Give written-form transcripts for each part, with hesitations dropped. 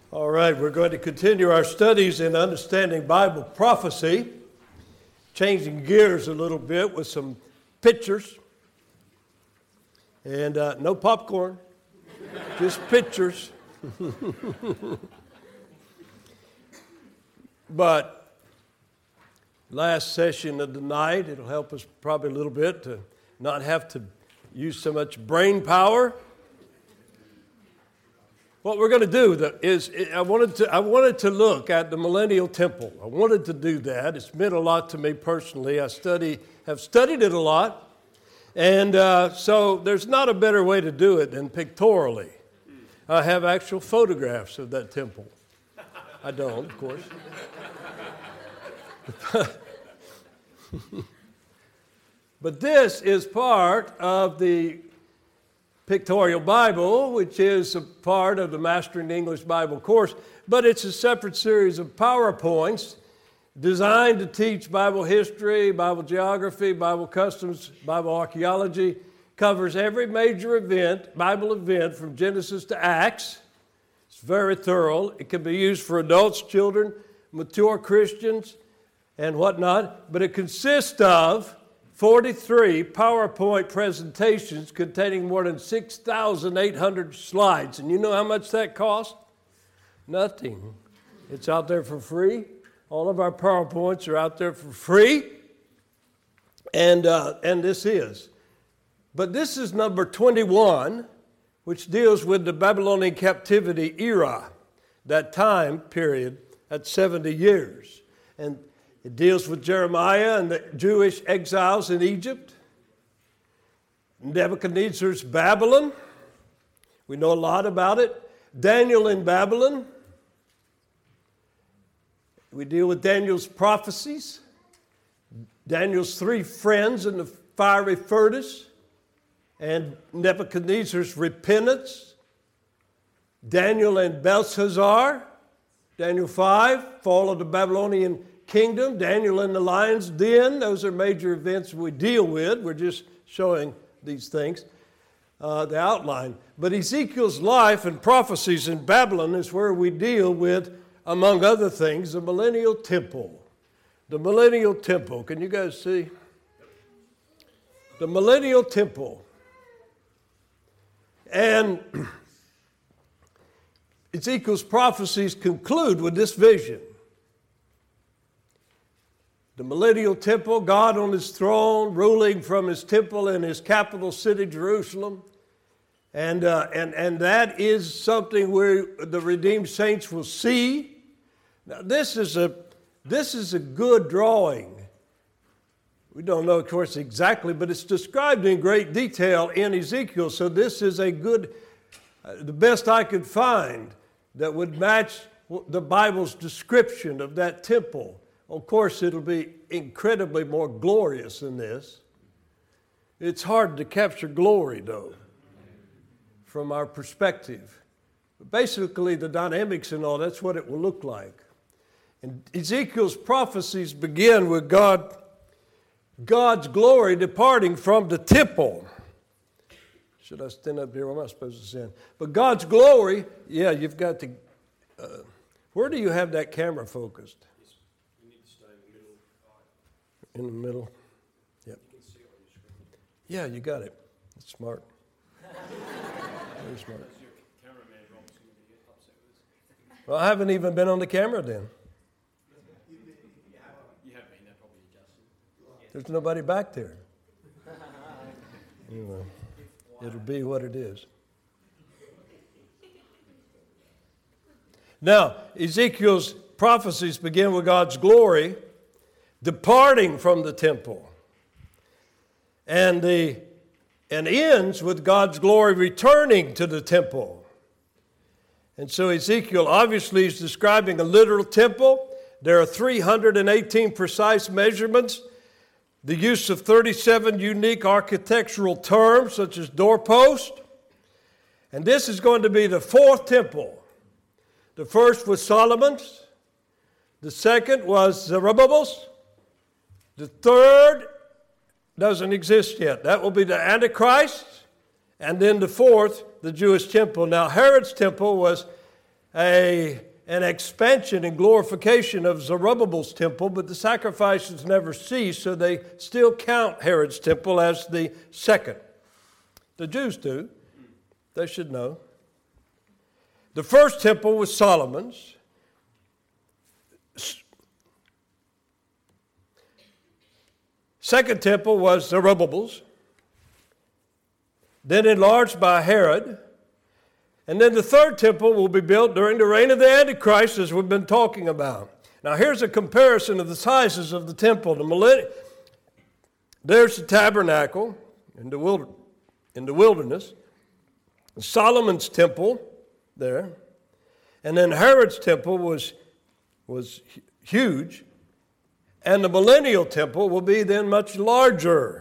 All right, we're going to continue our studies in understanding Bible prophecy, changing gears a little bit with some pictures. And no popcorn, just pictures. But last session of the night, it'll help us probably a little bit to not have to use so much brain power. What we're going to do is I wanted to look at the Millennial Temple. I wanted to do that. It's meant a lot to me personally. I have studied it a lot. And so there's not a better way to do it than pictorially. I have actual photographs of that temple. I don't, of course. But this is part of the Pictorial Bible, which is a part of the Mastering English Bible course, but it's a separate series of PowerPoints designed to teach Bible history, Bible geography, Bible customs, Bible archaeology, covers every major event, Bible event from Genesis to Acts. It's very thorough. It can be used for adults, children, mature Christians, and whatnot, but it consists of 43 PowerPoint presentations containing more than 6,800 slides. And you know how much that costs? Nothing. It's out there for free. All of our PowerPoints are out there for free. And this is. But this is number 21, which deals with the Babylonian captivity era, that time period at 70 years. And it deals with Jeremiah and the Jewish exiles in Egypt, Nebuchadnezzar's Babylon. We know a lot about it. Daniel in Babylon. We deal with Daniel's prophecies, Daniel's three friends in the fiery furnace, and Nebuchadnezzar's repentance. Daniel and Belshazzar, Daniel 5, fall of the Babylonian kingdom, Daniel in the lion's den. Those are major events we deal with. We're just showing these things, the outline. But Ezekiel's life and prophecies in Babylon is where we deal with, among other things, the Millennial Temple. The Millennial Temple. Can you guys see? The Millennial Temple. And Ezekiel's prophecies conclude with this vision. The Millennial Temple, God on his throne, ruling from his temple in his capital city, Jerusalem. And that is something where the redeemed saints will see. Now, this is a good drawing. We don't know, of course, exactly, but it's described in great detail in Ezekiel. So this is a good, the best I could find that would match the Bible's description of that temple. Of course, it'll be incredibly more glorious than this. It's hard to capture glory, though, from our perspective. But basically, the dynamics and all, that's what it will look like. And Ezekiel's prophecies begin with God's glory departing from the temple. Should I stand up here? What am I supposed to stand? But God's glory, yeah, you've got to... where do you have that camera focused? In the middle. Yep. Yeah, you got it. That's smart. Very smart. Well, I haven't even been on the camera then. There's nobody back there. Anyway, it'll be what it is. Now, Ezekiel's prophecies begin with God's glory departing from the temple, and ends with God's glory returning to the temple. And so Ezekiel obviously is describing a literal temple. There are 318 precise measurements, the use of 37 unique architectural terms such as doorpost. And this is going to be the fourth temple. The first was Solomon's. The second was Zerubbabel's. The third doesn't exist yet. That will be the Antichrist. And then the fourth, the Jewish temple. Now, Herod's temple was an expansion and glorification of Zerubbabel's temple, but the sacrifices never cease, so they still count Herod's temple as the second. The Jews do. They should know. The first temple was Solomon's. Second temple was Zerubbabel's, then enlarged by Herod. And then the third temple will be built during the reign of the Antichrist, as we've been talking about. Now here's a comparison of the sizes of the temple. There's the tabernacle in the wilderness, Solomon's temple there, and then Herod's temple was huge, and the millennial temple will be then much larger.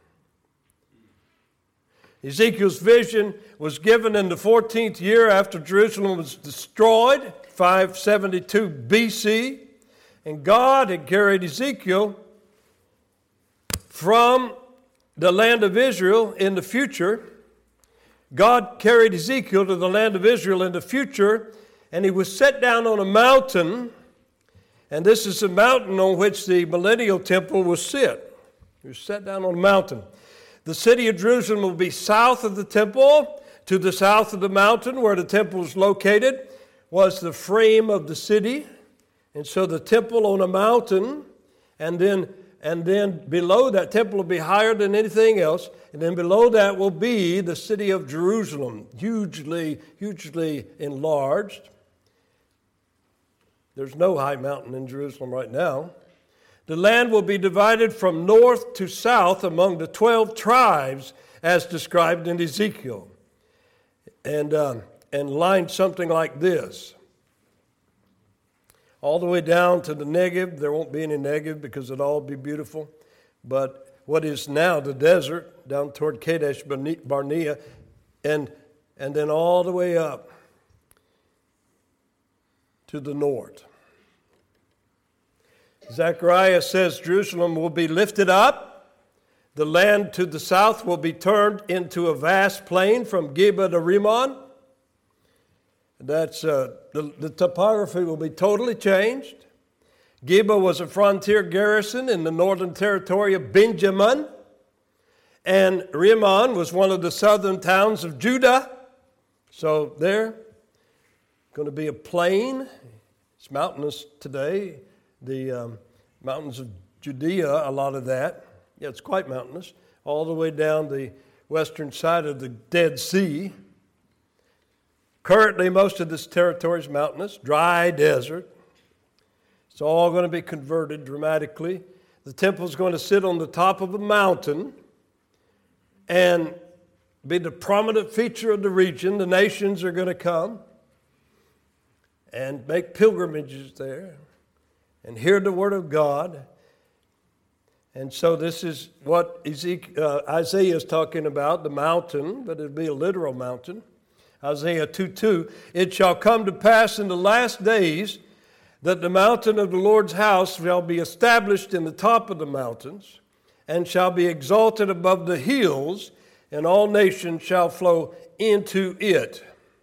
Ezekiel's vision was given in the 14th year after Jerusalem was destroyed, 572 BC. And God had carried Ezekiel from the land of Israel in the future. God carried Ezekiel to the land of Israel in the future, and he was set down on a mountain. And this is the mountain on which the millennial temple will sit. He was set down on a mountain. The city of Jerusalem will be south of the temple. To the south of the mountain where the temple is located was the frame of the city. And so the temple on a mountain, and then below that temple will be higher than anything else. And then below that will be the city of Jerusalem, hugely enlarged. There's no high mountain in Jerusalem right now. The land will be divided from north to south among the 12 tribes as described in Ezekiel. And lined something like this. All the way down to the Negev. There won't be any Negev because it'll all be beautiful. But what is now the desert down toward Kadesh Barnea, and then all the way up to the north. Zechariah says Jerusalem will be lifted up. The land to the south will be turned into a vast plain from Geba to Rimmon. That's the topography will be totally changed. Geba was a frontier garrison in the northern territory of Benjamin, and Rimmon was one of the southern towns of Judah. So there, going to be a plain. It's mountainous today. The mountains of Judea, a lot of that. Yeah, it's quite mountainous. All the way down the western side of the Dead Sea. Currently, most of this territory is mountainous, dry desert. It's all going to be converted dramatically. The temple is going to sit on the top of a mountain and be the prominent feature of the region. The nations are going to come and make pilgrimages there and hear the word of God. And so this is what Isaiah is talking about, the mountain, but it'll be a literal mountain. Isaiah 2:2, it shall come to pass in the last days that the mountain of the Lord's house shall be established in the top of the mountains and shall be exalted above the hills, and all nations shall flow into it.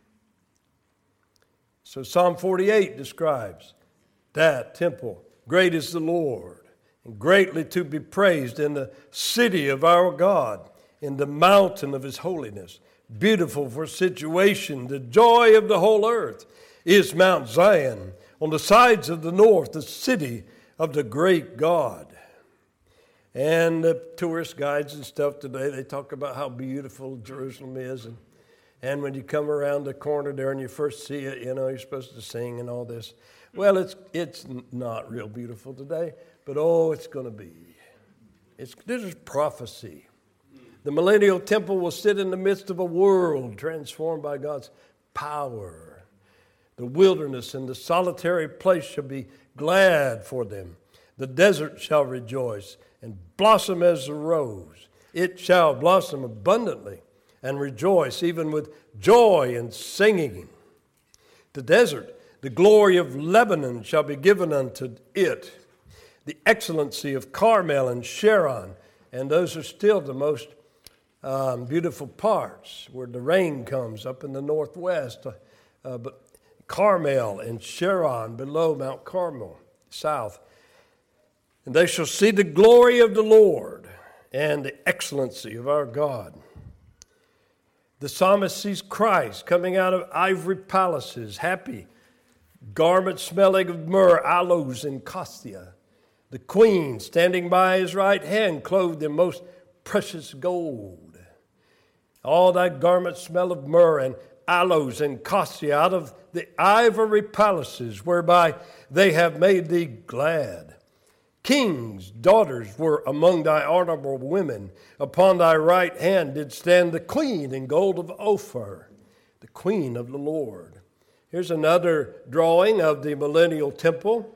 So Psalm 48 describes that temple. Great is the Lord, and greatly to be praised in the city of our God, in the mountain of his holiness. Beautiful for situation, the joy of the whole earth is Mount Zion, on the sides of the north, the city of the great God. And the tourist guides and stuff today, they talk about how beautiful Jerusalem is. And when you come around the corner there and you first see it, you're supposed to sing and all this. Well, it's not real beautiful today, but it's going to be. This is prophecy. The millennial temple will sit in the midst of a world transformed by God's power. The wilderness and the solitary place shall be glad for them. The desert shall rejoice and blossom as a rose. It shall blossom abundantly and rejoice even with joy and singing. The desert, the glory of Lebanon shall be given unto it. The excellency of Carmel and Sharon. And those are still the most beautiful parts where the rain comes up in the northwest. But Carmel and Sharon below Mount Carmel, south. And they shall see the glory of the Lord and the excellency of our God. The psalmist sees Christ coming out of ivory palaces, happy, garments smelling of myrrh, aloes, and cassia. The queen standing by his right hand, clothed in most precious gold. All thy garments smell of myrrh and aloes and cassia out of the ivory palaces whereby they have made thee glad. Kings' daughters were among thy honorable women. Upon thy right hand did stand the queen in gold of Ophir, the queen of the Lord. Here's another drawing of the millennial temple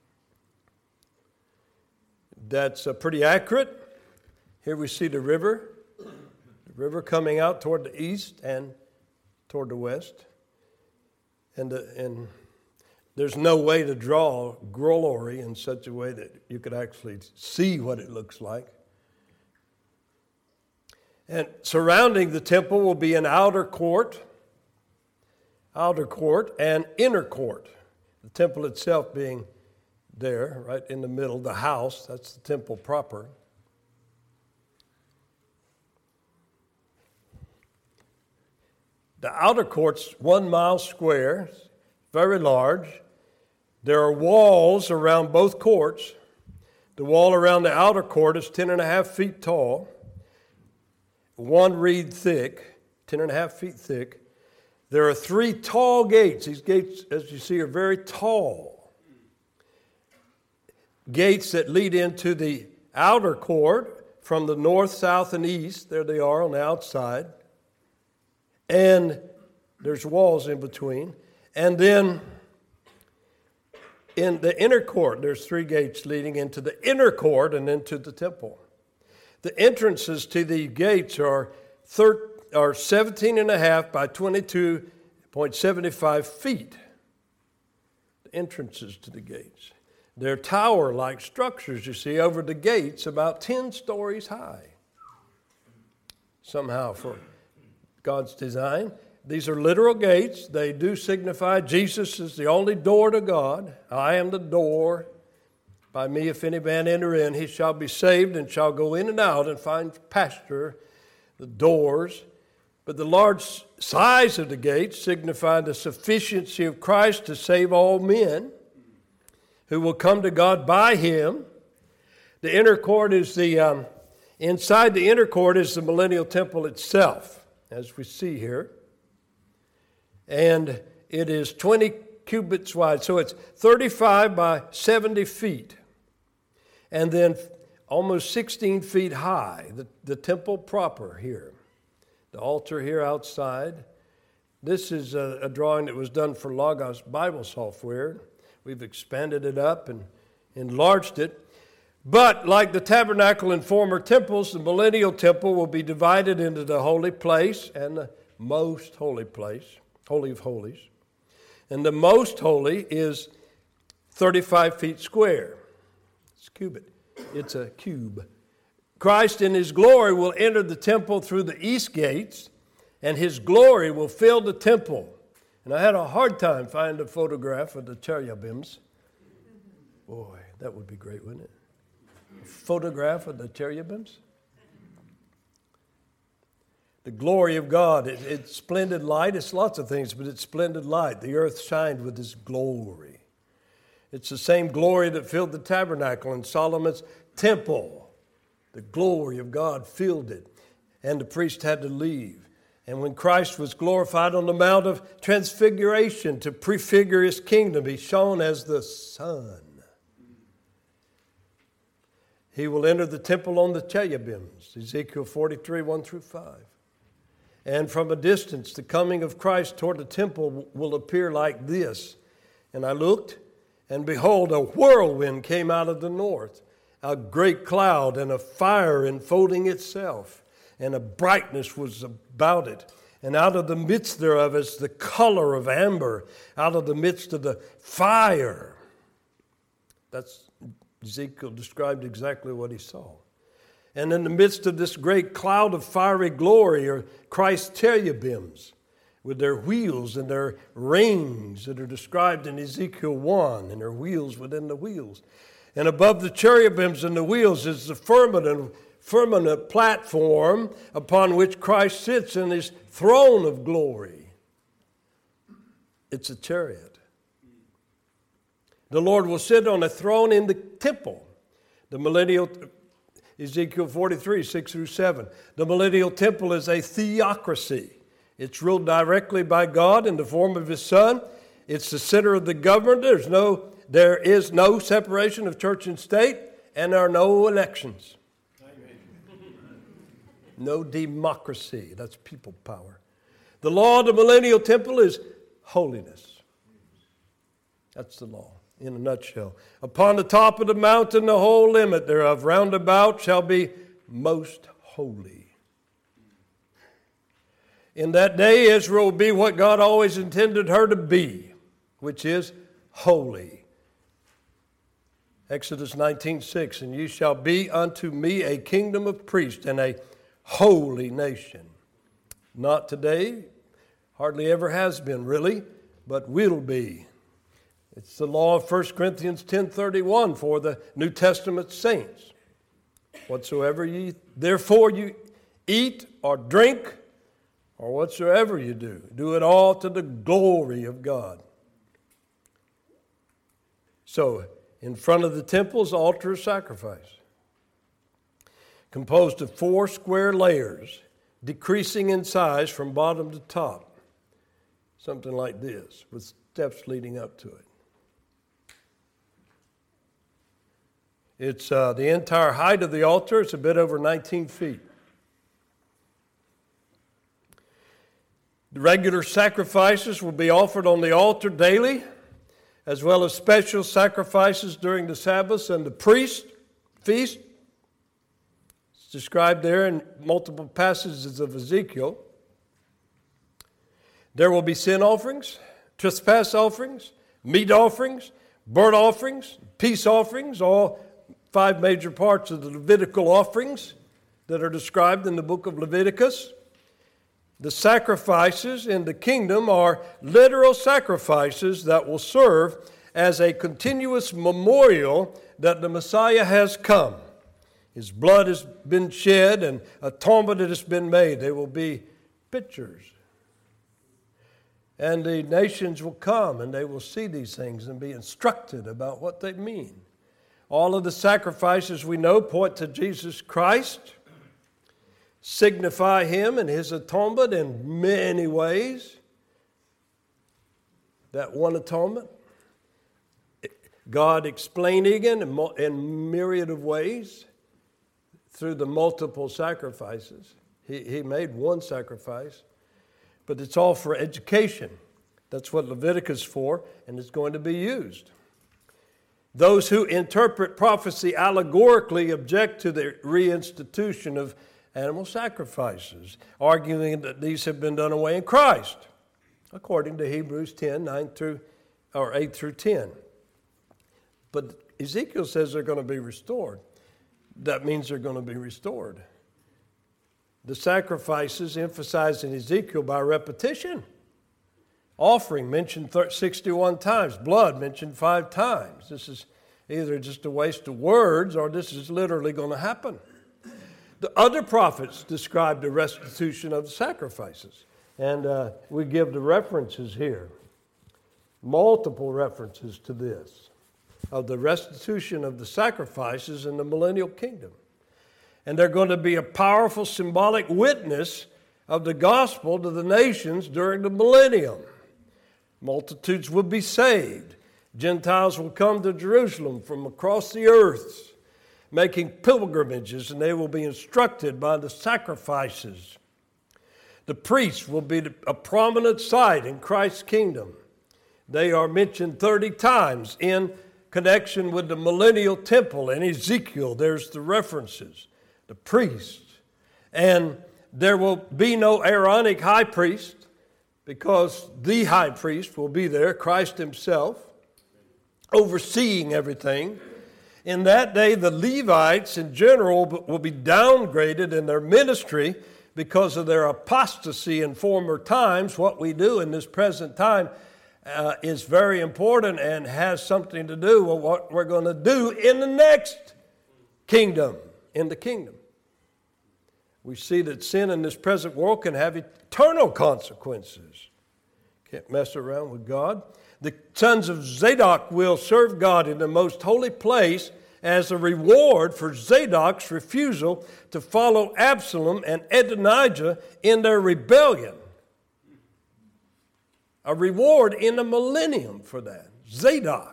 that's pretty accurate. Here we see the river coming out toward the east and toward the west. And there's no way to draw glory in such a way that you could actually see what it looks like. And surrounding the temple will be an outer court and inner court. The temple itself being there, right in the middle, the house, that's the temple proper. The outer court's 1 mile square, very large. There are walls around both courts. The wall around the outer court is 10.5 feet tall, 1 reed thick, 10.5 feet thick. There are 3 tall gates. These gates, as you see, are very tall. Gates that lead into the outer court from the north, south, and east. There they are on the outside. And there's walls in between. And then in the inner court, there's 3 gates leading into the inner court and into the temple. The entrances to the gates are 17.5 by 22.75 feet. The entrances to the gates. They're tower-like structures, you see, over the gates about 10 stories high. Somehow, for God's design. These are literal gates. They do signify Jesus is the only door to God. I am the door. By me, if any man enter in, he shall be saved and shall go in and out and find pasture, the doors. But the large size of the gates signify the sufficiency of Christ to save all men who will come to God by him. The inner court is inside the inner court is the millennial temple itself, as we see here. And it is 20 cubits wide, so it's 35 by 70 feet. And then almost 16 feet high, the temple proper here. The altar here outside. This is a drawing that was done for Logos Bible software. We've expanded it up and enlarged it. But like the tabernacle and former temples, the millennial temple will be divided into the holy place and the most holy place, Holy of Holies. And the most holy is 35 feet square. It's a cubit. It's a cube. Christ in his glory will enter the temple through the east gates, and his glory will fill the temple. And I had a hard time finding a photograph of the cherubims. Boy, that would be great, wouldn't it? A photograph of the cherubims. The glory of God, it's splendid light. It's lots of things, but it's splendid light. The earth shined with his glory. It's the same glory that filled the tabernacle in Solomon's temple. The glory of God filled it, and the priest had to leave. And when Christ was glorified on the Mount of Transfiguration to prefigure his kingdom, he shone as the sun. He will enter the temple on the cherubims, Ezekiel 43, 1 through 5. And from a distance, the coming of Christ toward the temple will appear like this. And I looked, and behold, a whirlwind came out of the north, a great cloud and a fire enfolding itself, and a brightness was about it. And out of the midst thereof is the color of amber, out of the midst of the fire. That's Ezekiel described exactly what he saw. And in the midst of this great cloud of fiery glory are Christ's cherubims. with their wheels and their rings that are described in Ezekiel 1, and their wheels within the wheels. And above the cherubims and the wheels is the firmament platform upon which Christ sits in his throne of glory. It's a chariot. The Lord will sit on a throne in the temple. The millennial, Ezekiel 43, 6 through 7. The millennial temple is a theocracy. It's ruled directly by God in the form of his Son. It's the center of the government. There is no separation of church and state, and there are no elections. No democracy. That's people power. The law of the millennial temple is holiness. That's the law in a nutshell. Upon the top of the mountain, the whole limit thereof round about shall be most holy. In that day, Israel will be what God always intended her to be, which is holy. Exodus 19:6, and ye shall be unto me a kingdom of priests and a holy nation. Not today, hardly ever has been really, but will be. It's the law of 1 Corinthians 10:31 for the New Testament saints. Whatsoever ye therefore you eat or drink, or whatsoever you do, do it all to the glory of God. So, in front of the temple's altar of sacrifice, composed of 4 square layers, decreasing in size from bottom to top. Something like this, with steps leading up to it. It's the entire height of the altar. It's a bit over 19 feet. The regular sacrifices will be offered on the altar daily, as well as special sacrifices during the Sabbaths and the feast. It's described there in multiple passages of Ezekiel. There will be sin offerings, trespass offerings, meat offerings, burnt offerings, peace offerings, all 5 major parts of the Levitical offerings that are described in the book of Leviticus. The sacrifices in the kingdom are literal sacrifices that will serve as a continuous memorial that the Messiah has come. His blood has been shed and atonement has been made. They will be pictures. And the nations will come and they will see these things and be instructed about what they mean. All of the sacrifices we know point to Jesus Christ, signify him and his atonement in many ways. That one atonement, God explaining it in myriad of ways through the multiple sacrifices. He made one sacrifice, but it's all for education. That's what Leviticus is for, and it's going to be used. Those who interpret prophecy allegorically object to the reinstitution of animal sacrifices, arguing that these have been done away in Christ, according to Hebrews 10, 8 through 10. But Ezekiel says they're going to be restored. That means they're going to be restored. The sacrifices emphasized in Ezekiel by repetition. Offering mentioned 61 times. Blood mentioned 5 times. This is either just a waste of words or this is literally going to happen. The other prophets described the restitution of the sacrifices. And we give the references here. Multiple references to this. Of the restitution of the sacrifices in the millennial kingdom. And they're going to be a powerful symbolic witness of the gospel to the nations during the millennium. Multitudes will be saved. Gentiles will come to Jerusalem from across the earth, making pilgrimages, and they will be instructed by the sacrifices. The priests will be a prominent site in Christ's kingdom. They are mentioned 30 times in connection with the millennial temple. In Ezekiel, there's the references. The priests. And there will be no Aaronic high priest because the high priest will be there, Christ himself, overseeing everything. In that day, the Levites in general will be downgraded in their ministry because of their apostasy in former times, what we do in this present time is very important and has something to do with what we're going to do in the next kingdom, in the kingdom. We see that sin in this present world can have eternal consequences. Can't mess around with God. The sons of Zadok will serve God in the most holy place as a reward for Zadok's refusal to follow Absalom and Adonijah in their rebellion. A reward in the millennium for that. Zadok.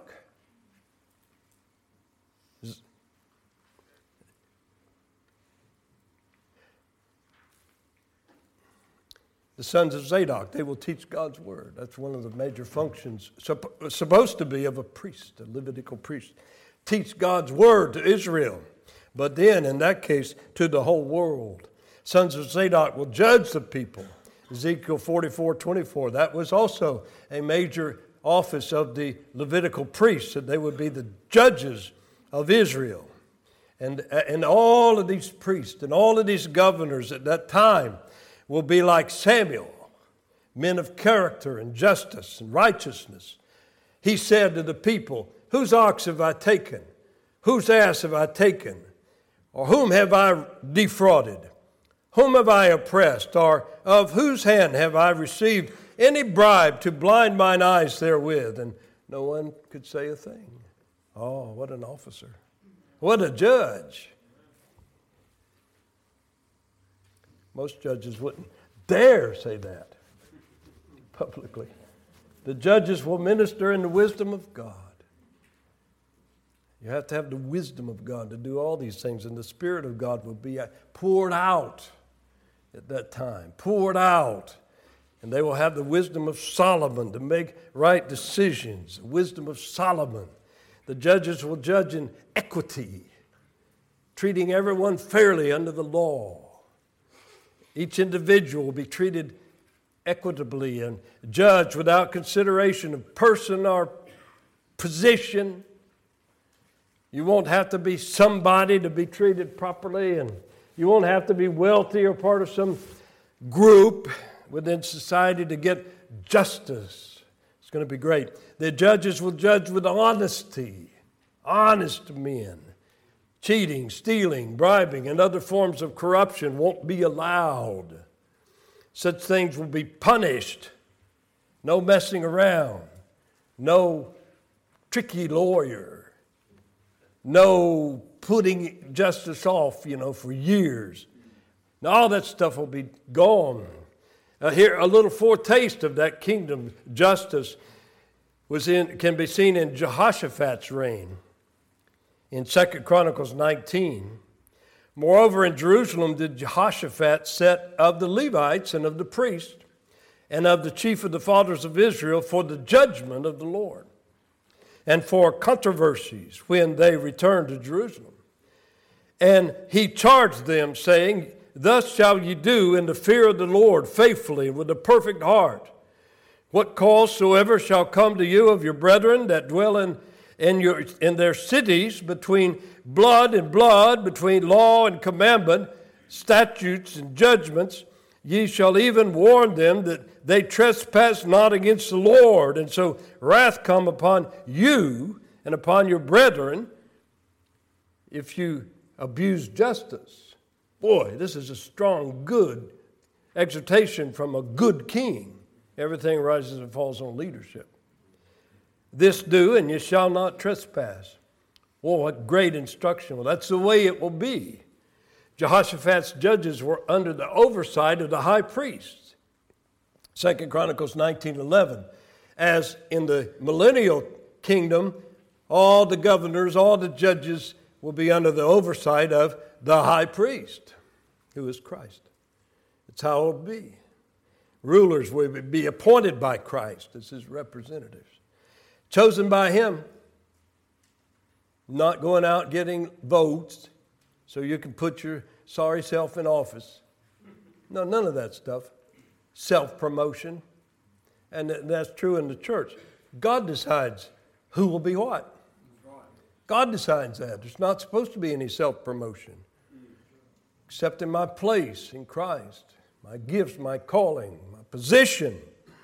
The sons of Zadok, they will teach God's word. That's one of the major functions, supposed to be, of a priest, a Levitical priest. Teach God's word to Israel, but then, in that case, to the whole world. Sons of Zadok will judge the people. Ezekiel 44:24, that was also a major office of the Levitical priests, that they would be the judges of Israel. And all of these priests and all of these governors at that time will be like Samuel, men of character and justice and righteousness. He said to the people, "Whose ox have I taken? Whose ass have I taken? Or whom have I defrauded? Whom have I oppressed? Or of whose hand have I received any bribe to blind mine eyes therewith?" And no one could say a thing. Oh, what an officer. What a judge. Most judges wouldn't dare say that publicly. The judges will minister in the wisdom of God. You have to have the wisdom of God to do all these things, and the Spirit of God will be poured out at that time, poured out. And they will have the wisdom of Solomon to make right decisions, the wisdom of Solomon. The judges will judge in equity, treating everyone fairly under the law. Each individual will be treated equitably and judged without consideration of person or position. You won't have to be somebody to be treated properly, and you won't have to be wealthy or part of some group within society to get justice. It's going to be great. The judges will judge with honesty, honest men. Cheating, stealing, bribing, and other forms of corruption won't be allowed. Such things will be punished. No messing around. No tricky lawyer. No putting justice off, for years. Now, all that stuff will be gone. Here, a little foretaste of that kingdom justice can be seen in Jehoshaphat's reign. In 2 Chronicles 19, moreover, in Jerusalem did Jehoshaphat set of the Levites and of the priests and of the chief of the fathers of Israel for the judgment of the Lord and for controversies when they returned to Jerusalem. And he charged them, saying, "Thus shall ye do in the fear of the Lord faithfully and with a perfect heart. What cause soever shall come to you of your brethren that dwell in their cities, between blood and blood, between law and commandment, statutes and judgments, ye shall even warn them that they trespass not against the Lord. And so wrath come upon you and upon your brethren if you abuse justice." Boy, this is a strong, good exhortation from a good king. Everything rises and falls on leadership. "This do, and ye shall not trespass." Oh, what great instruction. Well, that's the way it will be. Jehoshaphat's judges were under the oversight of the high priest. 2 Chronicles 19:11. As in the millennial kingdom, all the governors, all the judges will be under the oversight of the high priest, who is Christ. It's how it will be. Rulers will be appointed by Christ as his representatives. Chosen by him, not going out getting votes so you can put your sorry self in office. No, none of that stuff. Self-promotion. And that's true in the church. God decides who will be what. God decides that. There's not supposed to be any self-promotion. accepting my place in Christ, my gifts, my calling, my position.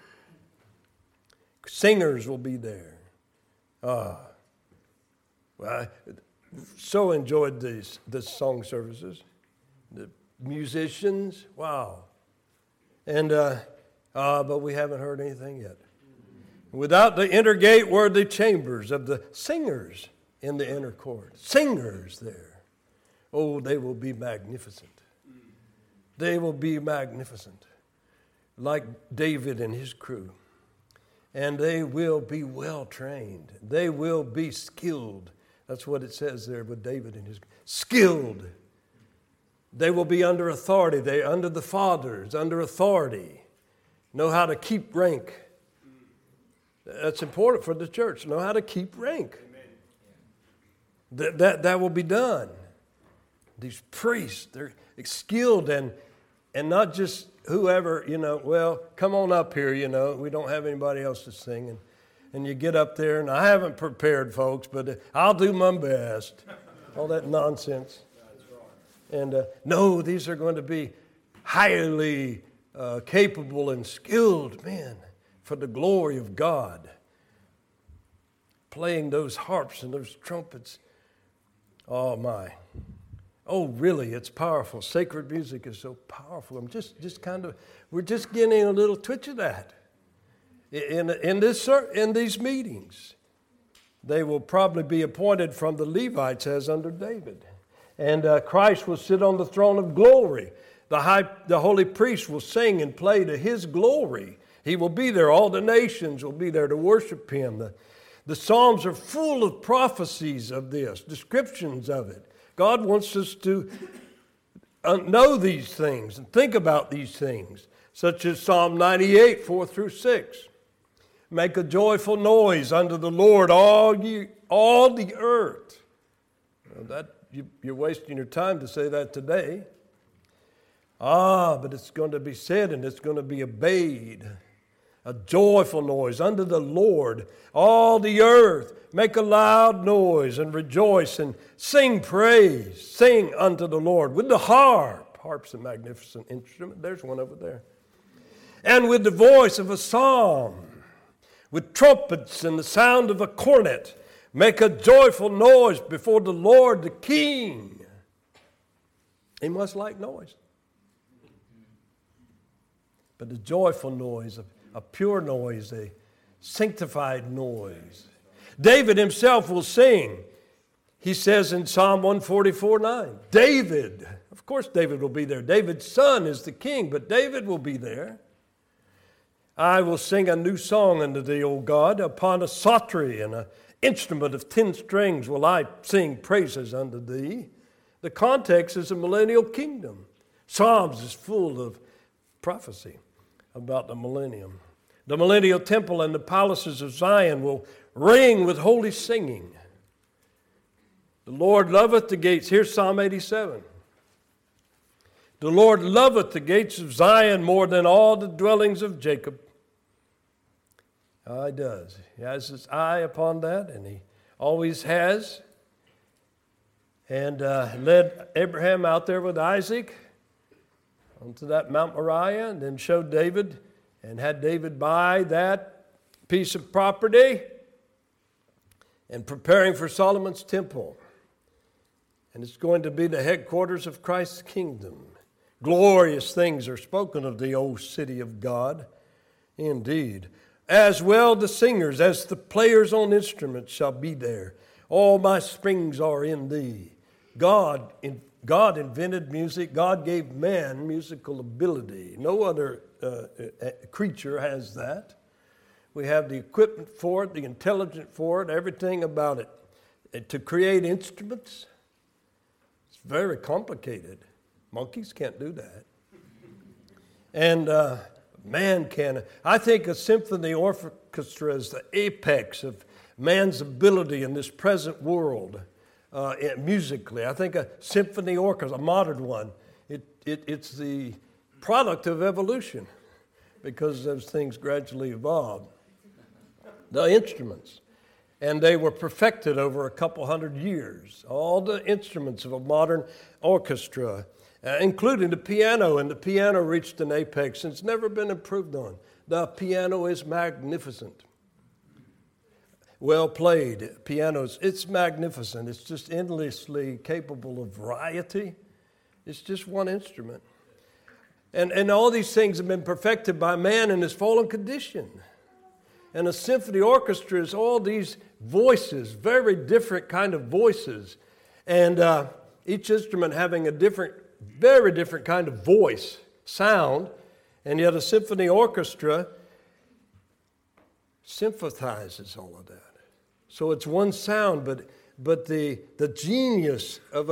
Singers will be there. Well, I so enjoyed these song services. The musicians, wow. And but we haven't heard anything yet. Without the inner gate were the chambers of the singers in the inner court. Singers there. Oh, they will be magnificent. They will be magnificent. Like David and his crew. And they will be well trained. They will be skilled. That's what it says there with David and his skilled. They will be under authority. They're under the fathers, under authority. Know how to keep rank. That's important for the church. Know how to keep rank. That will be done. These priests, they're skilled and not just whoever, well, come on up here, we don't have anybody else to sing. And you get up there, and I haven't prepared, folks, but I'll do my best. All that nonsense. And no, these are going to be highly capable and skilled men for the glory of God. Playing those harps and those trumpets. Oh, my. Oh, really, it's powerful. Sacred music is so powerful. We're just getting a little twitch of that. In these meetings, they will probably be appointed from the Levites as under David. And Christ will sit on the throne of glory. The holy priest will sing and play to his glory. He will be there. All the nations will be there to worship him. The Psalms are full of prophecies of this, descriptions of it. God wants us to know these things and think about these things, such as Psalm 98, 4 through 6. Make a joyful noise unto the Lord, all the earth. Well, you're wasting your time to say that today. But it's going to be said and it's going to be obeyed. A joyful noise unto the Lord, all the earth. Make a loud noise and rejoice and sing praise. Sing unto the Lord with the harp. Harp's a magnificent instrument. There's one over there. And with the voice of a psalm, with trumpets and the sound of a cornet. Make a joyful noise before the Lord the King. He must like noise. But a joyful noise, a pure noise, a sanctified noise. David himself will sing. He says in Psalm 144:9, David, of course David will be there. David's son is the king, but David will be there. I will sing a new song unto thee, O God, upon a psaltery and an instrument of 10 strings will I sing praises unto thee. The context is a millennial kingdom. Psalms is full of prophecy about the millennium. The millennial temple and the palaces of Zion will ring with holy singing. The Lord loveth the gates. Here's Psalm 87. The Lord loveth the gates of Zion more than all the dwellings of Jacob. He does. He has his eye upon that, and he always has. And led Abraham out there with Isaac onto that Mount Moriah, and then showed David and had David buy that piece of property and preparing for Solomon's temple. And it's going to be the headquarters of Christ's kingdom. Glorious things are spoken of the old city of God, indeed. As well the singers as the players on instruments shall be there. All my springs are in thee. God invented music. God gave man musical ability. No other creature has that. We have the equipment for it, the intelligence for it, everything about it. To create instruments, it's very complicated. Monkeys can't do that. And man can. I think a symphony orchestra is the apex of man's ability in this present world musically. I think a symphony orchestra, a modern one, it's the product of evolution because those things gradually evolved. The instruments. And they were perfected over a couple hundred years. All the instruments of a modern orchestra. including the piano, and the piano reached an apex and it's never been improved on. The piano is magnificent. Well played pianos, it's magnificent. It's just endlessly capable of variety. It's just one instrument. And all these things have been perfected by man in his fallen condition. And a symphony orchestra is all these voices, very different kind of voices. And each instrument having a very different kind of voice, sound. And yet a symphony orchestra sympathizes all of that. So it's one sound, but the genius of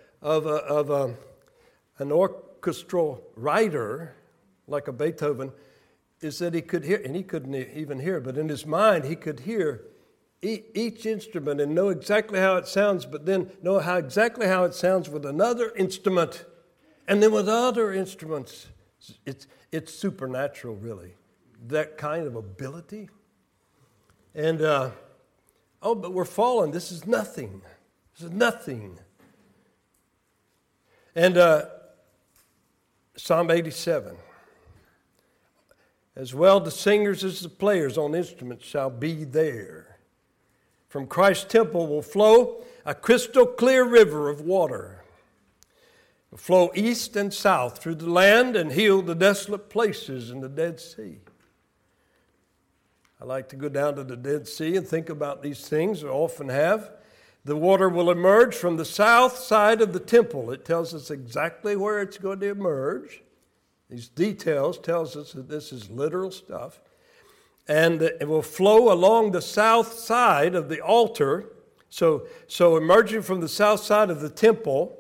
an orchestral writer like a Beethoven is that he could hear, and he couldn't even hear, but in his mind he could hear each instrument and know exactly how it sounds, but then know exactly how it sounds with another instrument, and then with other instruments. It's supernatural, really, that kind of ability. And but we're fallen. This is nothing. This is nothing. And Psalm 87. As well the singers as the players on instruments shall be there. From Christ's temple will flow a crystal clear river of water. It will flow east and south through the land and heal the desolate places in the Dead Sea. I like to go down to the Dead Sea and think about these things. I often have. The water will emerge from the south side of the temple. It tells us exactly where it's going to emerge. These details tells us that this is literal stuff. And it will flow along the south side of the altar. So emerging from the south side of the temple,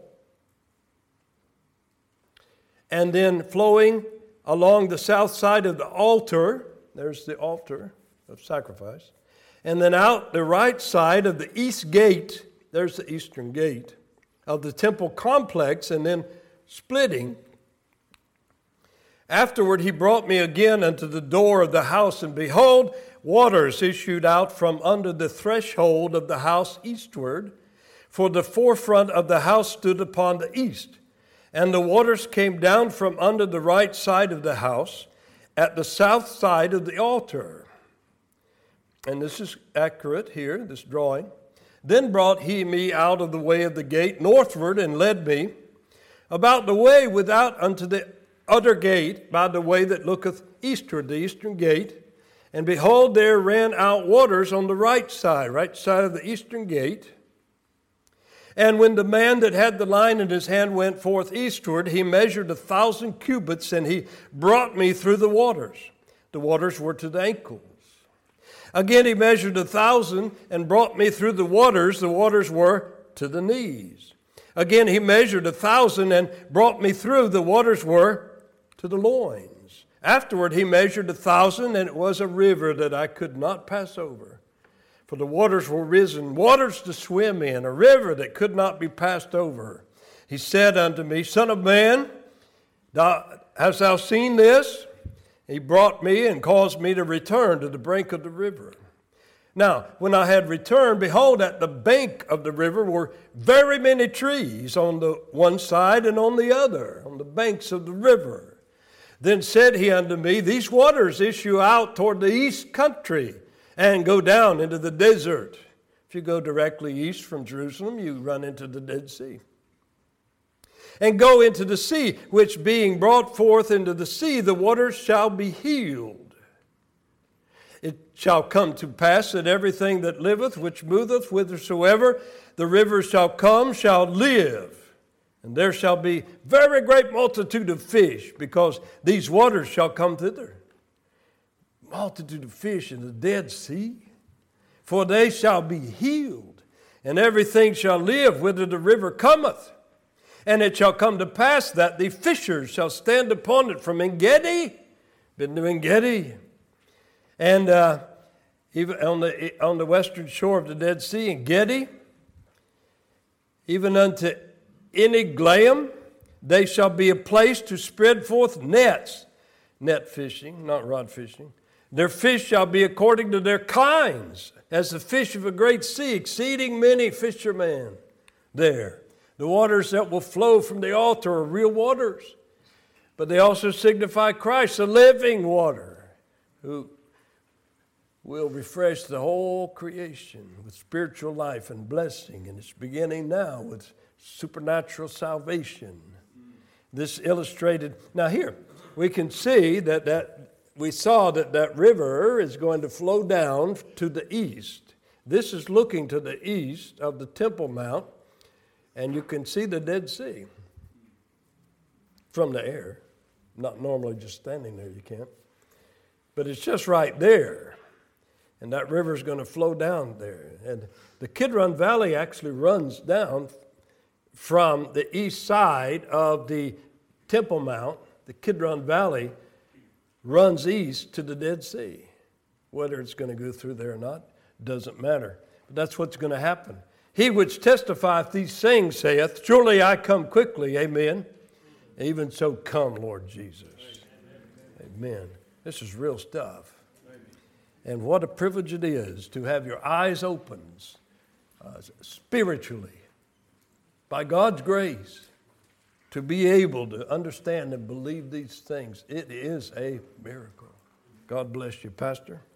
and then flowing along the south side of the altar. There's the altar of sacrifice. And then out the right side of the east gate, there's the eastern gate of the temple complex, and then splitting. Afterward he brought me again unto the door of the house, and behold, waters issued out from under the threshold of the house eastward, for the forefront of the house stood upon the east. And the waters came down from under the right side of the house, at the south side of the altar. And this is accurate here, this drawing. Then brought he me out of the way of the gate northward, and led me about the way without unto the other gate, by the way that looketh eastward, the eastern gate. And behold, there ran out waters on the right side of the eastern gate. And when the man that had the line in his hand went forth eastward, he measured 1,000 cubits, and he brought me through the waters. The waters were to the ankles. Again he measured 1,000 and brought me through the waters. The waters were to the knees. Again he measured 1,000 and brought me through. The waters were to the loins. Afterward he measured 1,000, and it was a river that I could not pass over. For the waters were risen, waters to swim in, a river that could not be passed over. He said unto me, Son of man, hast thou seen this? He brought me and caused me to return to the brink of the river. Now, when I had returned, behold, at the bank of the river were very many trees on the one side and on the other, on the banks of the river. Then said he unto me, These waters issue out toward the east country, and go down into the desert. If you go directly east from Jerusalem, you run into the Dead Sea. And go into the sea, which being brought forth into the sea, the waters shall be healed. It shall come to pass that everything that liveth, which moveth whithersoever the rivers shall come, shall live. And there shall be very great multitude of fish, because these waters shall come thither. Multitude of fish in the Dead Sea, for they shall be healed, and everything shall live whither the river cometh. And it shall come to pass that the fishers shall stand upon it from En-gedi, been to En-gedi, and even on the western shore of the Dead Sea, En-gedi, even unto Eneglaim, they shall be a place to spread forth nets, net fishing, not rod fishing. Their fish shall be according to their kinds, as the fish of a great sea, exceeding many fishermen there. The waters that will flow from the altar are real waters, but they also signify Christ, the living water, who will refresh the whole creation with spiritual life and blessing, and it's beginning now with supernatural salvation. This illustrated, now here, we can see we saw that river is going to flow down to the east. This is looking to the east of the Temple Mount, and you can see the Dead Sea from the air. Not normally just standing there, you can't. But it's just right there. And that river is going to flow down there. And the Kidron Valley actually runs down from the east side of the Temple Mount. The Kidron Valley runs east to the Dead Sea. Whether it's going to go through there or not doesn't matter. But that's what's going to happen. He which testifieth these things saith, surely I come quickly, amen. Even so come, Lord Jesus. Amen. This is real stuff. And what a privilege it is to have your eyes opened spiritually by God's grace to be able to understand and believe these things. It is a miracle. God bless you, Pastor.